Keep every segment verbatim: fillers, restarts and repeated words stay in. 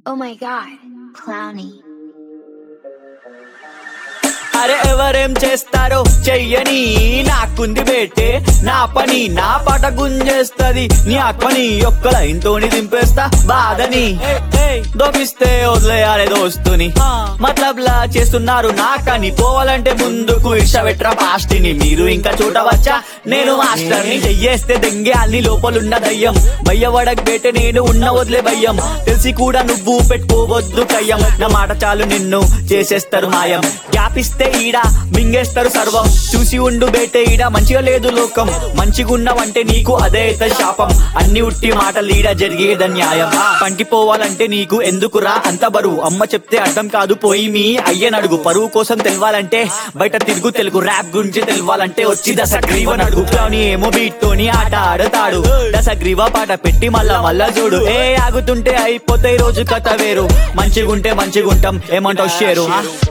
Oh my god, Clowny. అరే ఎవరేం చేస్తారో చెయ్యని నాకుంది బేటే నా పని నా పాట గుంజేస్తది నీ ఆత్మని ఒక్క లైన్ తోని దింపేస్తా బాధని దోపిస్తే వదిలేయాలే దోస్తుని మతలబ్లా చేస్తున్నారు నాకని పోవాలంటే ముందుకు ఇష్టపెట్రా పాస్టిని మీరు ఇంకా చూడవచ్చా నేను మాస్టర్ని చెయ్యేస్తే దెంగేయాలి లోపలున్న దయ్యం భయ్యవడక్ బేటే నేను ఉన్న వదిలే భయ్యం తెలిసి కూడా నువ్వు పెట్టుకోవద్దు కయ్యం నా మాట చాలు నిన్ను చేసేస్తారు మాయం గ్యాపిస్తే ఈడ మింగేస్తారు సర్వం చూసి ఉండు బేటే ఈడ మంచిగా లేదు లోకం మంచిగున్నావంటే నీకు అదే శాపం అన్ని ఉట్టి మాటలు ఈడ జరిగేద న్యాయం పంటిపోవాలంటే నీకు ఎందుకురా అంత బరువు అమ్మ చెప్తే అర్థం కాదు పోయి మీ అయ్యనడుగు పరువు కోసం తెలవాలంటే బయట తిరుగు తెలుగు ర్యాప్ గురించి తెలవాలంటే వచ్చి దశగ్రీవ నడుగు కానీ ఏమో బీట్ తోని ఆట ఆడతాడు దశగ్రీవ పాట పెట్టి మళ్ళా మళ్ళా చూడు ఏ ఆగుతుంటే అయిపోతే ఈ రోజు కథ వేరు మంచిగుంటే మంచిగుంటాం ఏమంటావు షేరు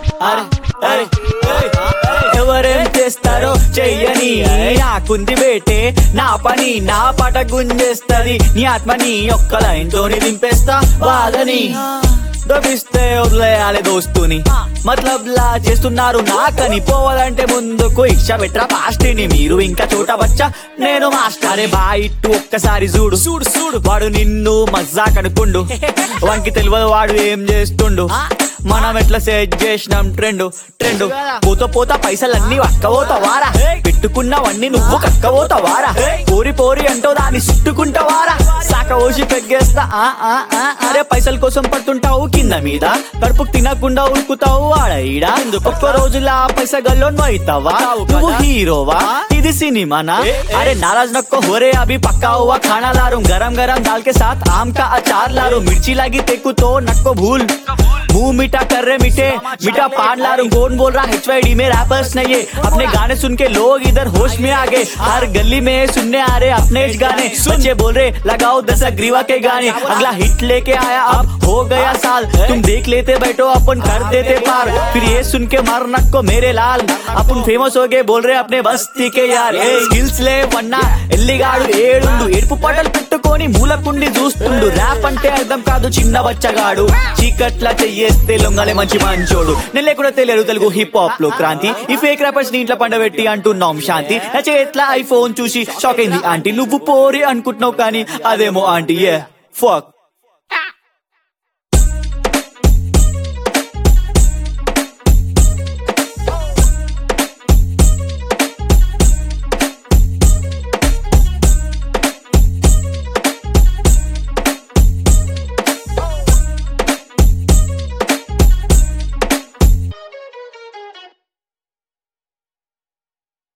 ఎవరేం చేస్తారో చెయ్యని నాకుంది బేటే నా పని నా పాట గుంజేస్తది నీ ఆత్మని ఒక్క లైన్ తోని దింపేస్తా బాధని దొబిస్తే వదిలేయాలి దోస్తుని మతలబ్లా చేస్తున్నారు నాకని పోవాలంటే ముందుకు ఇచ్చ పెట్టరా పాస్టిని మీరు ఇంకా చూడవచ్చా నేను మాస్టరే బాయిట్టు ఒక్కసారి చూడు చూడు చూడు వాడు నిన్ను మజా కనుక్కుండు వానికి తెలియదు వాడు ఏం చేస్తుండు మనం ఎట్లా సెట్ చేసినాం ట్రెండ్ ట్రెండ్ పోత పోత పైసలన్నీ అక్కబోతావారా పెట్టుకున్నవన్నీ నువ్వు కక్కబోతావారా పోరి పోరి అంటో దాన్ని చుట్టుకుంటావారా సాక ఓసి పెగ్గేస్తా అరే పైసల కోసం పడుతుంటావు కింద మీద కడుపుకు తినకుండా ఉరుకుతావు ఆడ ఈడ ఒక్క రోజులా పైసా గల్లోన్ అవుతావా నువ్వు హీరోవా ఇది సినిమానా अरे नाराज नको हो रे अभी पक्का हुआ खाना ला रूं गरम गरम दाल के साथ आम का अचार ला रूं मिर्ची लगी तेकू तो नको भूल मुंह मीठा कर रहे मीठे मीठा पान ला रूं कौन बोल रहा एच वाई डी में रैपर्स नहीं है अपने गाने सुन के लोग इधर होश में आ गए हर गली में सुनने आ रहे अपने गाने बच्चे बोल रहे लगाओ दशग्रीवा के गाने अगला हिट लेके आया अब हो गया साल तुम देख लेते बैठो अपन कर देते पार फिर ये सुन के मार नको मेरे लाल अपन फेमस हो गए बोल रहे अपने बस्ती के यार స్కిల్స్ లేవన్నా ఎల్లిగాడు ఏడుండు ఏడుపు పాటలు పెట్టుకొని మూలకుండి చూస్తుండు ర్యాప్ అంటే అర్థం కాదు చిన్న బచ్చగాడు చీకట్లా చెయ్యేస్తే లొంగలే మంచి మంచోడు నేను లేకుండా తెలియదు తెలుగు హిప్ హాప్ లో క్రాంతి ఈ ఫేక్ ర్యాపర్స్ ని ఇంట్లో పండబెట్టి అంటున్నాం శాంతి నా చేట్లా ఐఫోన్ చూసి షాక్ అయింది ఆంటీ నువ్వు పోరి అనుకుంటున్నావు కానీ అదేమో ఆంటీ ఏ ఫక్